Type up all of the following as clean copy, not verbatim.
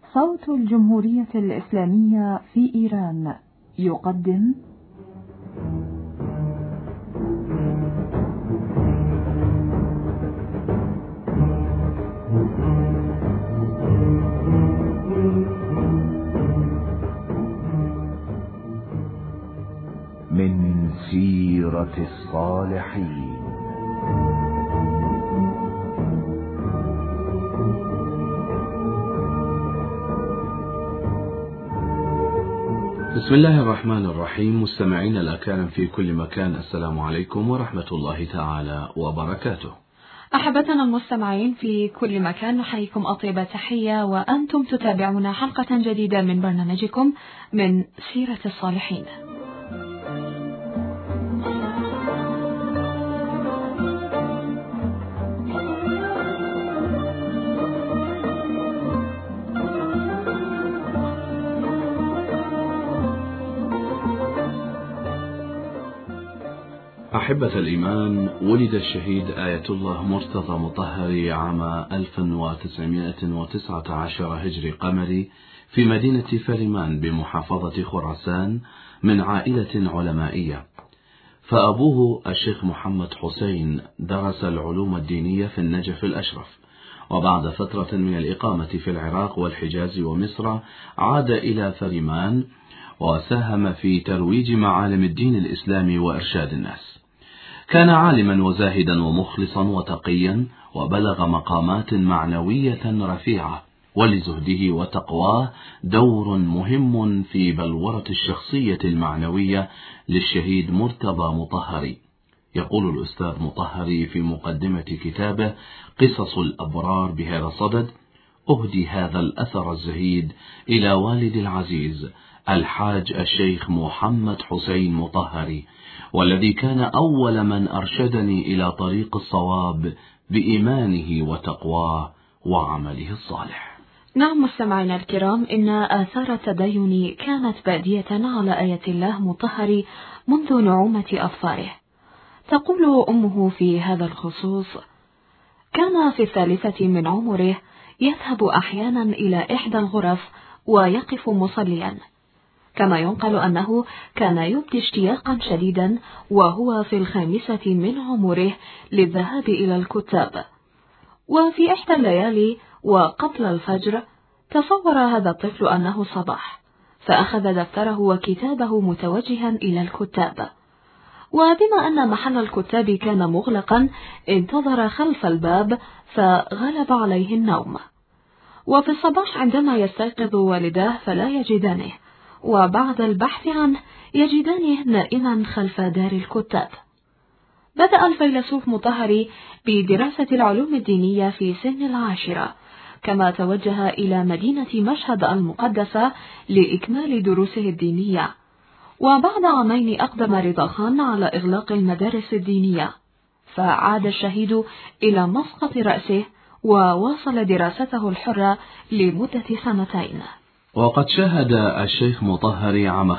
صوت الجمهورية الإسلامية في إيران يقدم من سيرة الصالحين. بسم الله الرحمن الرحيم. مستمعين الأكارم في كل مكان، السلام عليكم ورحمة الله تعالى وبركاته. أحبتنا المستمعين في كل مكان، نحييكم أطيب تحية وأنتم تتابعون حلقة جديدة من برنامجكم من سيرة الصالحين. أحبة الإيمان، ولد الشهيد آية الله مرتضى مطهري عام 1919 هجري قمري في مدينة فريمان بمحافظة خراسان من عائلة علمائية. فأبوه الشيخ محمد حسين درس العلوم الدينية في النجف الأشرف، وبعد فترة من الإقامة في العراق والحجاز ومصر عاد إلى فريمان وساهم في ترويج معالم الدين الإسلامي وإرشاد الناس. كان عالما وزاهدا ومخلصا وتقيا، وبلغ مقامات معنوية رفيعة، ولزهده وتقواه دور مهم في بلورة الشخصية المعنوية للشهيد مرتضى مطهري. يقول الأستاذ مطهري في مقدمة كتابه قصص الأبرار بهذا الصدد: أهدي هذا الأثر الزهيد إلى والد العزيز الحاج الشيخ محمد حسين مطهري، والذي كان أول من أرشدني إلى طريق الصواب بإيمانه وتقواه وعمله الصالح. نعم مستمعينا الكرام، إن آثار التدين كانت بادية على آية الله مطهري منذ نعومة أظفاره. تقول أمه في هذا الخصوص: كان في 3 من عمره يذهب أحيانا إلى إحدى الغرف ويقف مصليا. كما ينقل أنه كان يبدي اشتياقا شديدا وهو في 5 من عمره للذهاب إلى الكتاب. وفي إحدى الليالي وقبل الفجر تصور هذا الطفل أنه صباح، فأخذ دفتره وكتابه متوجها إلى الكتاب. وبما أن محل الكتاب كان مغلقا انتظر خلف الباب، فغلب عليه النوم. وفي الصباح عندما يستيقظ والداه فلا يجدانه، وبعد البحث عنه يجدانه نائما خلف دار الكتاب. بدأ الفيلسوف مطهري بدراسة العلوم الدينية في سن 10، كما توجه إلى مدينة مشهد المقدسة لإكمال دروسه الدينية. وبعد 2 عام أقدم رضا خان على إغلاق المدارس الدينية، فعاد الشهيد إلى مسقط رأسه وواصل دراسته الحرة لمدة 2 سنين. وقد شاهد الشيخ مطهري عام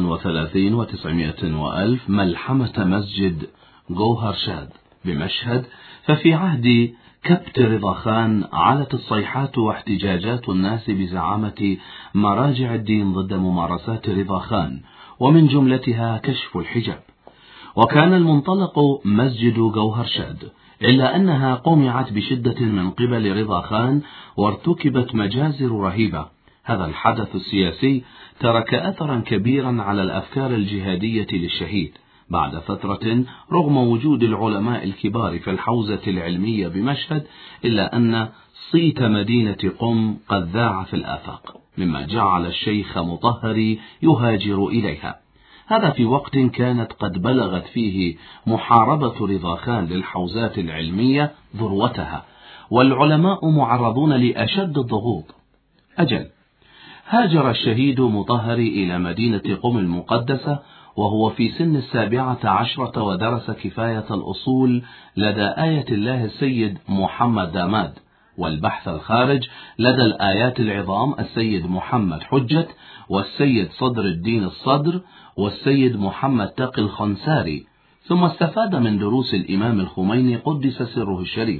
35 و900 وألف ملحمة مسجد جوهر شاد بمشهد، ففي عهد كبت رضا خان علت الصيحات واحتجاجات الناس بزعامة مراجع الدين ضد ممارسات رضا خان، ومن جملتها كشف الحجاب. وكان المنطلق مسجد جوهر شاد، إلا أنها قمعت بشدة من قبل رضا خان وارتكبت مجازر رهيبة. هذا الحدث السياسي ترك أثرا كبيرا على الأفكار الجهادية للشهيد. بعد فترة، رغم وجود العلماء الكبار في الحوزة العلمية بمشهد، إلا أن صيت مدينة قم قد ذاع في الآفاق، مما جعل الشيخ مطهري يهاجر إليها. هذا في وقت كانت قد بلغت فيه محاربة رضا خان للحوزات العلمية ذروتها، والعلماء معرضون لأشد الضغوط. أجل، هاجر الشهيد مطهري إلى مدينة قم المقدسة وهو في سن 17، ودرس كفاية الأصول لدى آية الله السيد محمد داماد، والبحث الخارج لدى الآيات العظام السيد محمد حجة، والسيد صدر الدين الصدر، والسيد محمد تقي الخنساري. ثم استفاد من دروس الإمام الخميني قدس سره الشريف،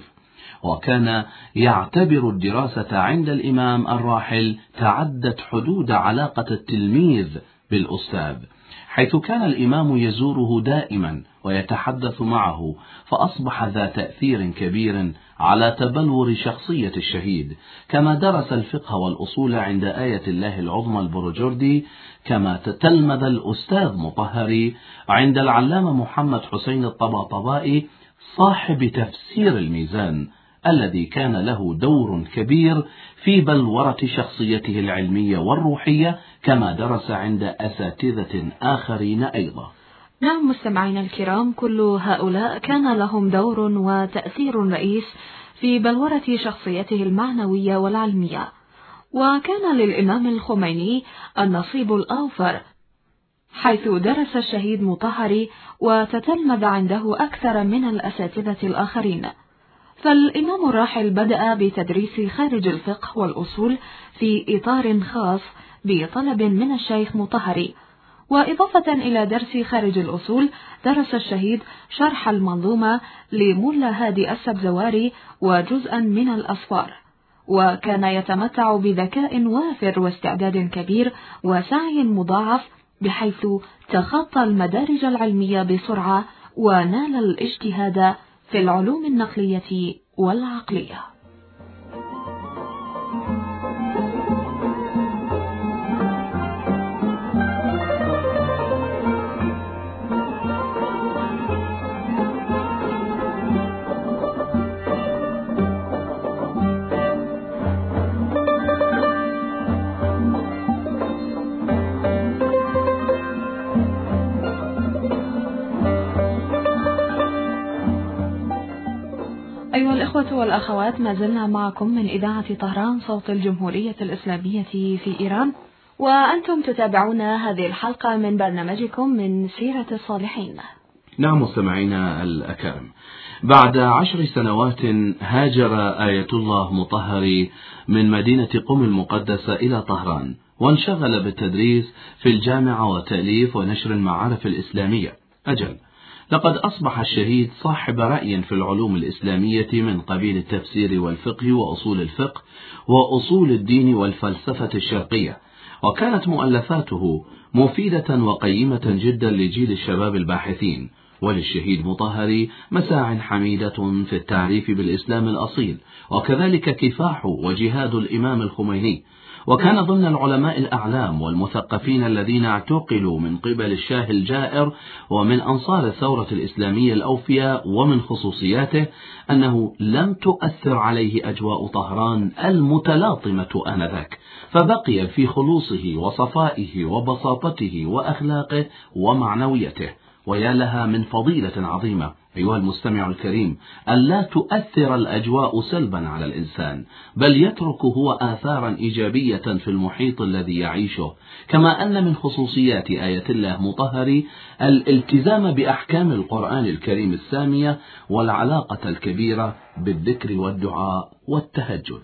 وكان يعتبر الدراسة عند الإمام الراحل تعدت حدود علاقة التلميذ بالأستاذ، حيث كان الإمام يزوره دائما ويتحدث معه، فأصبح ذا تأثير كبير على تبلور شخصية الشهيد. كما درس الفقه والأصول عند آية الله العظمى البروجردي، كما تتلمذ الأستاذ مطهري عند العلامة محمد حسين الطباطبائي صاحب تفسير الميزان، الذي كان له دور كبير في بلورة شخصيته العلمية والروحية، كما درس عند أساتذة آخرين أيضا. نعم مستمعينا الكرام، كل هؤلاء كان لهم دور وتأثير رئيس في بلورة شخصيته المعنوية والعلمية. وكان للإمام الخميني النصيب الأوفر، حيث درس الشهيد مطهري وتتلمذ عنده أكثر من الأساتذة الآخرين. فالإمام الراحل بدأ بتدريس خارج الفقه والأصول في إطار خاص بطلب من الشيخ مطهري، وإضافة إلى درس خارج الأصول درس الشهيد شرح المنظومة لملا هادي السبزواري وجزءا من الأصفار، وكان يتمتع بذكاء وافر واستعداد كبير وسعي مضاعف، بحيث تخطى المدارج العلمية بسرعة ونال الاجتهاد في العلوم النقلية والعقلية. أيها الإخوة والأخوات، ما زلنا معكم من إذاعة طهران صوت الجمهورية الإسلامية في إيران، وأنتم تتابعون هذه الحلقة من برنامجكم من سيرة الصالحين. نعم مستمعينا الأكارم، بعد 10 سنوات هاجر آية الله مطهري من مدينة قم المقدسة إلى طهران، وانشغل بالتدريس في الجامعة وتأليف ونشر المعارف الإسلامية. أجل، لقد أصبح الشهيد صاحب رأي في العلوم الإسلامية من قبيل التفسير والفقه وأصول الفقه وأصول الدين والفلسفة الشرقية، وكانت مؤلفاته مفيدة وقيمة جدا لجيل الشباب الباحثين. وللشهيد مطهري مساع حميدة في التعريف بالإسلام الأصيل، وكذلك كفاح وجهاد الإمام الخميني، وكان ضمن العلماء الأعلام والمثقفين الذين اعتقلوا من قبل الشاه الجائر ومن أنصار الثورة الإسلامية الأوفياء. ومن خصوصياته أنه لم تؤثر عليه أجواء طهران المتلاطمة آنذاك، فبقي في خلوصه وصفائه وبساطته وأخلاقه ومعنويته. ويا لها من فضيلة عظيمة أيها المستمع الكريم أن لا تؤثر الأجواء سلبا على الإنسان، بل يترك هو آثارا إيجابية في المحيط الذي يعيشه. كما أن من خصوصيات آية الله مطهري الالتزام بأحكام القرآن الكريم السامية والعلاقة الكبيرة بالذكر والدعاء والتهجد.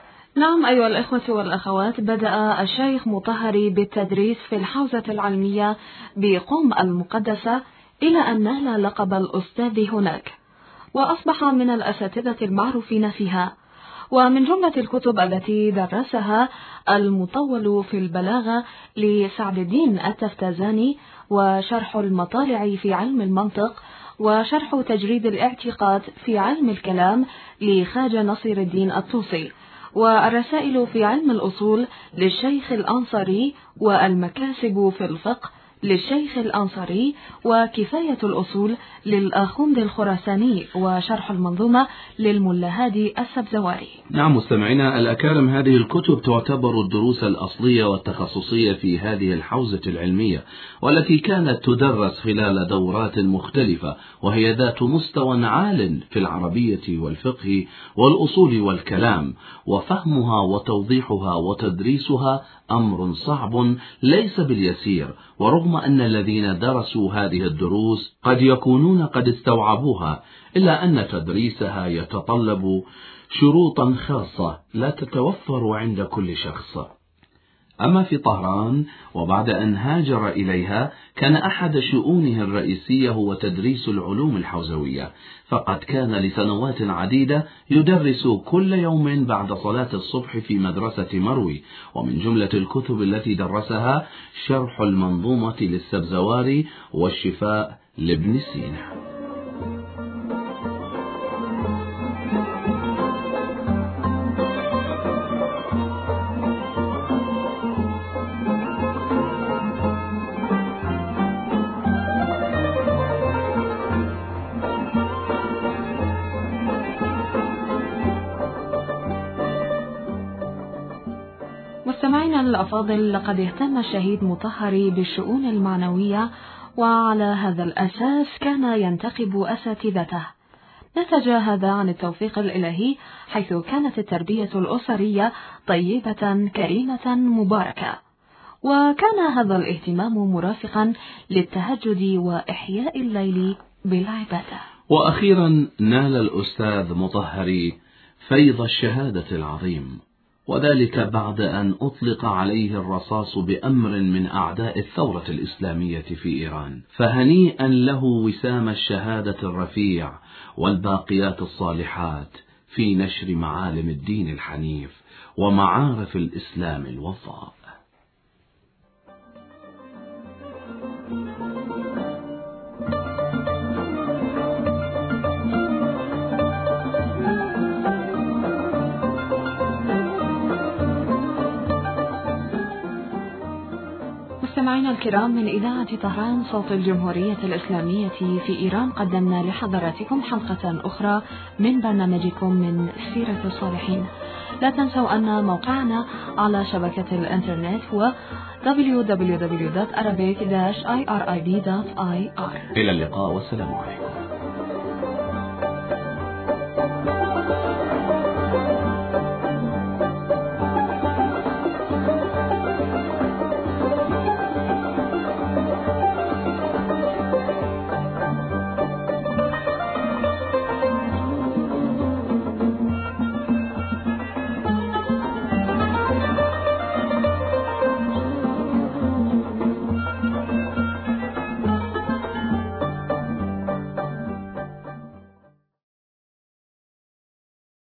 نعم أيها الإخوة والأخوات، بدأ الشيخ مطهري بالتدريس في الحوزة العلمية بقم المقدسة إلى أن نال لقب الأستاذ هناك، وأصبح من الأساتذة المعروفين فيها. ومن جملة الكتب التي درسها المطول في البلاغة لسعد الدين التفتازاني، وشرح المطالع في علم المنطق، وشرح تجريد الاعتقاد في علم الكلام لخواجة نصير الدين الطوسي، والرسائل في علم الأصول للشيخ الأنصاري، والمكاسب في الفقه للشيخ الأنصاري، وكفاية الأصول للآخوند الخراساني، وشرح المنظومة للملا هادي السبزواري. نعم مستمعينا الأكارم، هذه الكتب تعتبر الدروس الأصلية والتخصصية في هذه الحوزة العلمية، والتي كانت تدرس خلال دورات مختلفة، وهي ذات مستوى عال في العربية والفقه والأصول والكلام، وفهمها وتوضيحها وتدريسها أمر صعب ليس باليسير. ورغم أن الذين درسوا هذه الدروس قد يكونون قد استوعبوها، إلا أن تدريسها يتطلب شروطا خاصة لا تتوفر عند كل شخص. أما في طهران وبعد أن هاجر إليها كان أحد شؤونه الرئيسية هو تدريس العلوم الحوزوية، فقد كان لسنوات عديدة يدرس كل يوم بعد صلاة الصبح في مدرسة مروي، ومن جملة الكتب التي درسها شرح المنظومة للسبزواري والشفاء لابن سينا. مستمعينا الأفاضل، لقد اهتم الشهيد مطهري بالشؤون المعنوية، وعلى هذا الأساس كان ينتخب أساتذته. نتج هذا عن التوفيق الإلهي، حيث كانت التربية الأسرية طيبة كريمة مباركة، وكان هذا الاهتمام مرافقا للتهجد وإحياء الليل بالعبادة. وأخيرا نال الأستاذ مطهري فيض الشهادة العظيم، وذلك بعد أن أطلق عليه الرصاص بأمر من أعداء الثورة الإسلامية في إيران، فهنيئا له وسام الشهادة الرفيع والباقيات الصالحات في نشر معالم الدين الحنيف ومعارف الإسلام الوفاء. مستمعينا الكرام، من إذاعة طهران صوت الجمهورية الإسلامية في إيران، قدمنا لحضراتكم حلقة أخرى من برنامجكم من سيرة الصالحين. لا تنسوا أن موقعنا على شبكة الإنترنت هو www.arabic-irib.ir. إلى اللقاء والسلام عليكم.